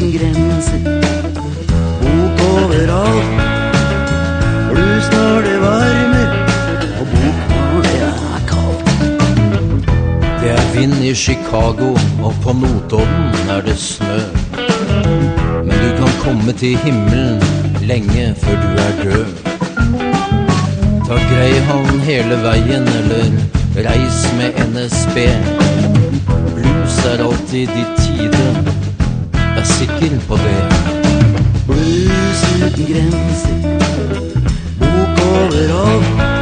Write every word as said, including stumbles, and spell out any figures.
uten grenser. Bok overalt, blues når det varmer, og bok når det er kaldt. Det er vind i Chicago, og på Notodden er det snø. Men du kan komme til himmelen lenge før du er død. Ta Greyhound hele veien, eller reis med N S B. Blues er alltid i tide, vær sikker på det. Blues uten grenser, bok overalt,